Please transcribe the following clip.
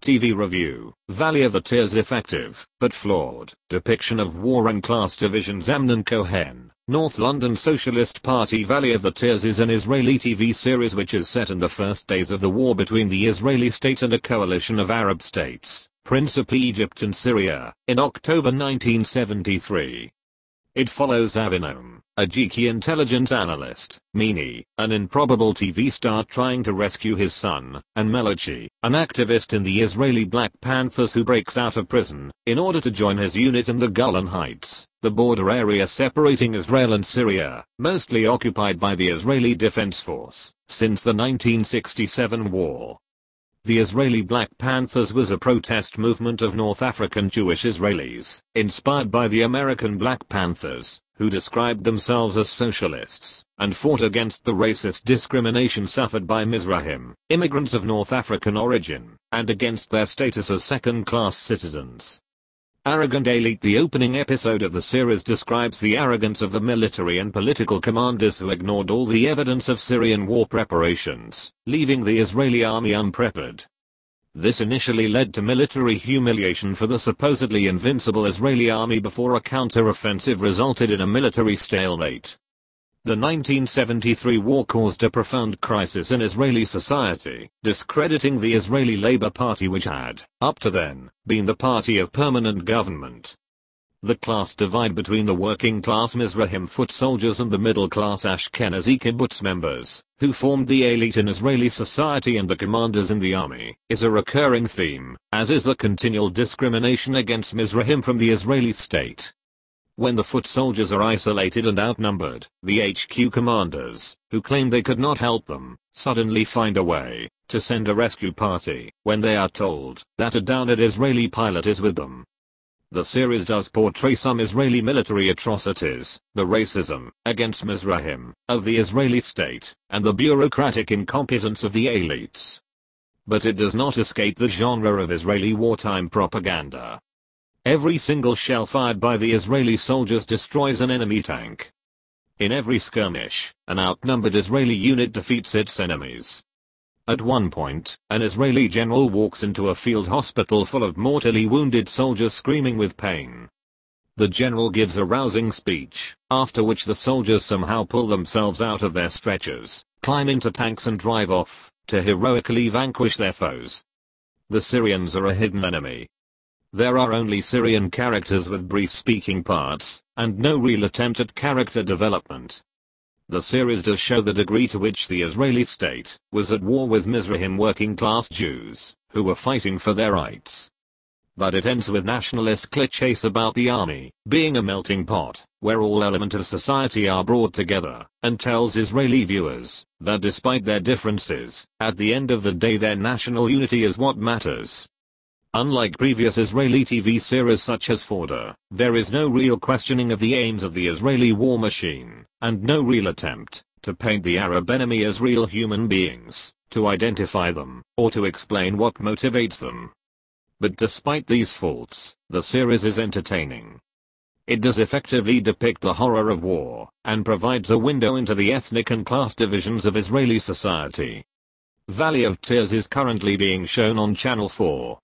TV review, Valley of the Tears effective, but flawed, depiction of war and class divisions. Amnon Cohen, North London Socialist Party. Valley of the Tears is an Israeli TV series which is set in the first days of the war between the Israeli state and a coalition of Arab states, principally Egypt and Syria, in October 1973. It follows Avinom, a geeky intelligence analyst, Mini, an improbable TV star trying to rescue his son, and Melachi, an activist in the Israeli Black Panthers who breaks out of prison, in order to join his unit in the Golan Heights, the border area separating Israel and Syria, mostly occupied by the Israeli Defense Force, since the 1967 war. The Israeli Black Panthers was a protest movement of North African Jewish Israelis, inspired by the American Black Panthers, who described themselves as socialists, and fought against the racist discrimination suffered by Mizrahim, immigrants of North African origin, and against their status as second-class citizens. Arrogant elite. The opening episode of the series describes the arrogance of the military and political commanders who ignored all the evidence of Syrian war preparations, leaving the Israeli army unprepared. This initially led to military humiliation for the supposedly invincible Israeli army before a counter-offensive resulted in a military stalemate. The 1973 war caused a profound crisis in Israeli society, discrediting the Israeli Labour Party, which had, up to then, been the party of permanent government. The class divide between the working-class Mizrahim foot soldiers and the middle-class Ashkenazi kibbutz members, who formed the elite in Israeli society, and the commanders in the army, is a recurring theme, as is the continual discrimination against Mizrahim from the Israeli state. When the foot soldiers are isolated and outnumbered, the HQ commanders, who claim they could not help them, suddenly find a way to send a rescue party when they are told that a downed Israeli pilot is with them. The series does portray some Israeli military atrocities, the racism against Mizrahim of the Israeli state, and the bureaucratic incompetence of the elites. But it does not escape the genre of Israeli wartime propaganda. Every single shell fired by the Israeli soldiers destroys an enemy tank. In every skirmish, an outnumbered Israeli unit defeats its enemies. At one point, an Israeli general walks into a field hospital full of mortally wounded soldiers screaming with pain. The general gives a rousing speech, after which the soldiers somehow pull themselves out of their stretchers, climb into tanks and drive off, to heroically vanquish their foes. The Syrians are a hidden enemy. There are only Syrian characters with brief speaking parts, and no real attempt at character development. The series does show the degree to which the Israeli state was at war with Mizrahim working-class Jews, who were fighting for their rights. But it ends with nationalist cliches about the army being a melting pot, where all elements of society are brought together, and tells Israeli viewers that despite their differences, at the end of the day their national unity is what matters. Unlike previous Israeli TV series such as Fauda, there is no real questioning of the aims of the Israeli war machine, and no real attempt to paint the Arab enemy as real human beings, to identify them, or to explain what motivates them. But despite these faults, the series is entertaining. It does effectively depict the horror of war, and provides a window into the ethnic and class divisions of Israeli society. Valley of Tears is currently being shown on Channel 4.